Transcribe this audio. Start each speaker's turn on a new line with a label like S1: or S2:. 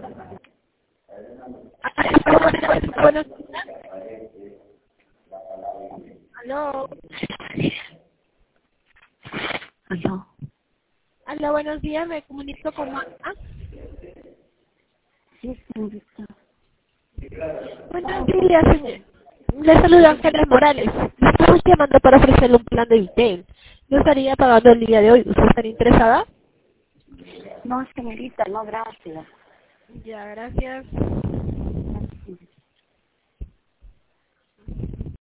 S1: Buenos días. Aló.
S2: Aló.
S1: Aló, buenos días. Me comunico con Magda.
S2: Sí, señorita.
S1: Buenos días, señor. Le saluda Ángeles Morales. Le estamos llamando para ofrecerle un plan de retail. ¿No estaría pagando el día de hoy? ¿Usted estaría interesada?
S2: No, señorita, no, gracias.
S1: Ya, gracias.